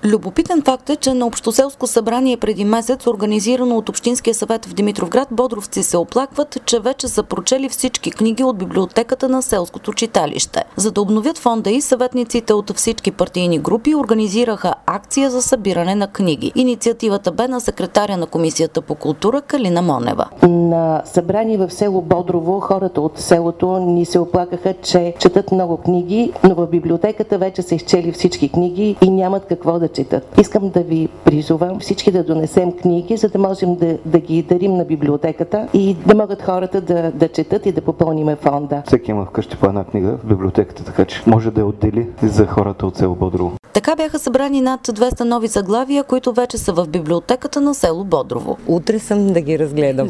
Любопитен факт е, че на Общоселско събрание преди месец, организирано от Общинския съвет в Димитровград, бодровци се оплакват, че вече са прочели всички книги от библиотеката на селското читалище. За да обновят фонда и съветниците от всички партийни групи организираха акция за събиране на книги. Инициативата бе на секретаря на Комисията по култура Калина Монева. На събрание в село Бодрово хората от селото ни се оплакаха, че четат много книги, но в библиотеката вече са изчели всички книги и нямат какво да четат. Искам да ви призовам всички да донесем книги, за да можем да ги дарим на библиотеката и да могат хората да четат и да попълниме фонда. Всеки има вкъщи по една книга в библиотеката, така че може да я отдели за хората от село Бодрово. Така бяха събрани над 200 нови заглавия, които вече са в библиотеката на село Бодрово. Утре съм да ги разгледам.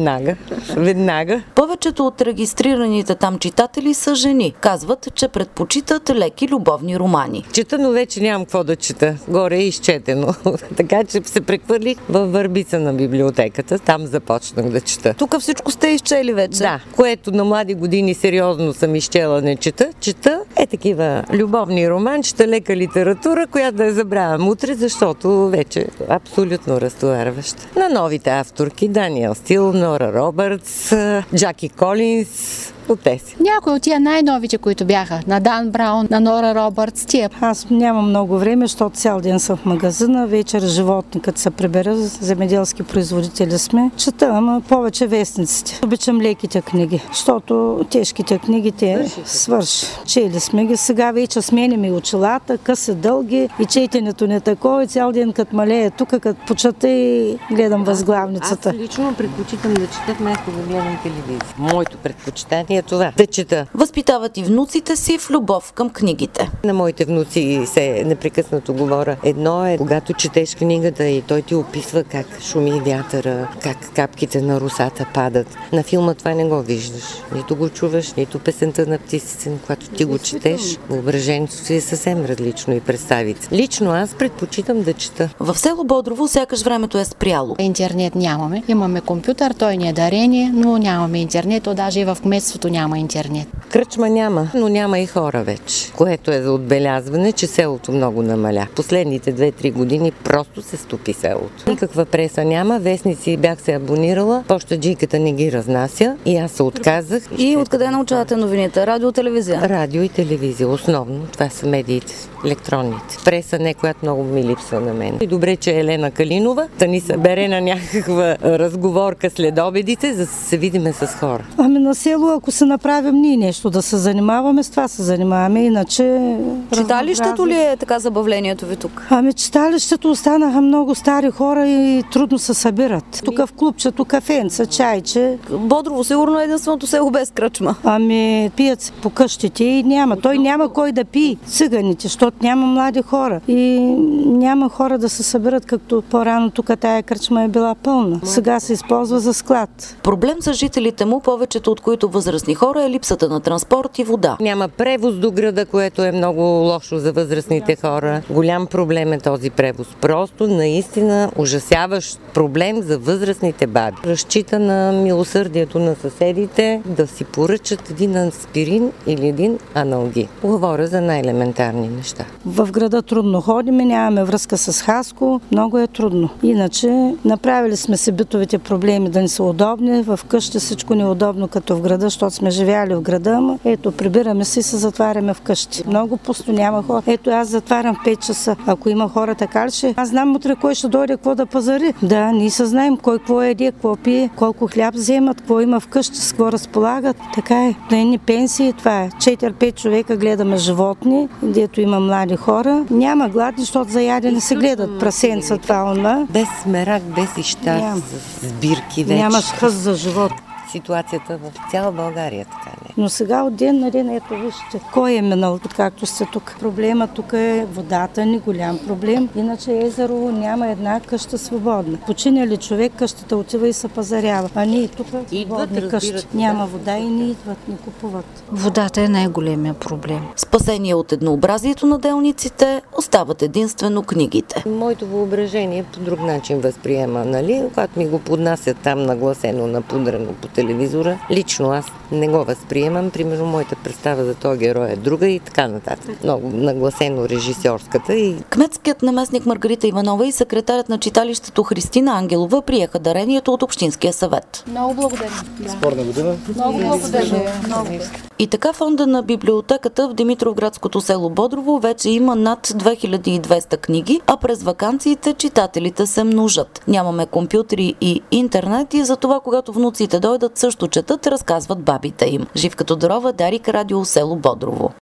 Веднага. Повечето от регистрираните там читатели са жени. Казват, че предпочитат леки любовни романи. Чета, но вече нямам какво да чета. Горе е изчетено. Така че се прехвърлих във върбица на библиотеката. Там започнах да чета. Тук всичко сте изчели вече. Да, което на млади години сериозно съм изчела, не чета. Чета такива любовни романчета, лека литература, която да я забравям утре, защото вече абсолютно разтоварваща. На новите авторки: Даниел Стил, Нора Робъртс, Джаки Колинс. От тези. Някои от тия най-новите, които бяха, на Дан Браун, на Нора Робъртс, тия. Аз нямам много време, защото цял ден съм в магазина, вечер животни, като се прибера, земеделски производители сме. Чета, ама повече вестниците. Обичам леките книги, защото тежките книги те свърши. Чели сме ги, сега вече сменяме и очилата, къси дълги и четенето не такова, и цял ден като малея тук, като почета и гледам възглавницата. Аз лично предпочитам да чета, вместо да гледам телевизия. Моето предпочитание това, да чета. Възпитават и внуците си в любов към книгите. На моите внуци се непрекъснато говоря. Едно е, когато четеш книгата и той ти описва как шуми вятъра, как капките на росата падат. На филма това не го виждаш. Нито го чуваш, нито песента на птиците. Когато ти го четеш, въображението си е съвсем различно и представица. Лично аз предпочитам да чета. В село Бодрово сякаш времето е спряло. Интернет нямаме. Имаме компютър, той ни е дарение, но нямаме интернет, то даже и в кметството няма интернет. Кръчма няма, но няма и хора вече, което е за отбелязване, че селото много намаля. Последните 2-3 години просто се стопи селото. Никаква преса няма, вестници бях се абонирала, пощаджийката не ги разнася и аз се отказах. И откъде научавате новините? Радио, телевизия? Радио и телевизия, основно. Това са медиите, електронните. Преса не, която много ми липсва на мен. И добре, че е Елена Калинова да ни събере на някаква разговорка след обедите, за да се видиме с хора. Ами на село, ако се направим ние нещо да се занимаваме, с това се занимаваме, иначе... Читалището ли е така забавлението ви тук? Ами читалището останаха много стари хора и трудно се събират. Тук в клубчето, кафенца, чайче. Бодрово сигурно е единственото село без кръчма. Ами пият се по къщите и няма. Той няма кой да пие. Циганите, защото няма млади хора. И няма хора да се събират, както по-рано тук тая кръчма е била пълна. Сега се използва за склад. Проблем за жителите му, повечето от които възрастни хора, е липсата на транспорт и вода. Няма превоз до града, което е много лошо за възрастните хора. Голям проблем е този превоз. Просто наистина ужасяващ проблем за възрастните баби. Разчита на милосърдието на съседите да си поръчат един аспирин или един аналгин. Говоря за най-елементарни неща. В града трудно ходиме, нямаме връзка с Хаско, много е трудно. Иначе направили сме си битовите проблеми да ни са удобни, в къщи всичко неудобно като в града, защото сме живяли в града, ама ето прибираме се и се затваряме вкъщи. Много пусто, няма хора. Ето аз затварям в 5 часа. Ако има хора, така ли ще? Аз знам утре кой ще дойде, какво да пазари. Да, ние се знаем кой какво еде, какво пие, колко хляб вземат, какво има вкъщи, с какво разполагат. Така е. На едни пенсии това е. 4-5 човека гледаме животни, дето има млади хора. Няма гладни, защото за ядене се гледат прасенца, това онва. Без смерак, без ища, сбирки вече. Нямаш хъс за живот. Ситуацията в цяла България така не. Но сега от ден на ден, ето вижте, кой е минал, както сте тук. Проблема тук е водата ни, голям проблем. Иначе езеро няма една къща свободна. Почине ли човек, къщата отива и се пазарява. А ние тук свободни къщи. Няма вода и не идват, не купуват. Водата е най-големия проблем. Спасение от еднообразието на делниците остават единствено книгите. Моето въображение по друг начин възприема, нали? Когато ми го поднасят там нагласено, напудрено по телевизора. Лично аз не го възприемам. Примерно моята представа за този герой е друга и така нататък. Много нагласено режисьорската. Кметският наместник Маргарита Иванова и секретарят на читалището Христина Ангелова приеха дарението от Общинския съвет. Много благодаря. Спорна година. Много благодаря. И така фонда на библиотеката в Димитровградското село Бодрово вече има над 2200 книги, а през ваканциите читателите се множат. Нямаме компютри и интернет и затова, когато внуците дойдат, също четат, разказват бабите им. Живка Тодорова, Дарик, Радио, село Бодрово.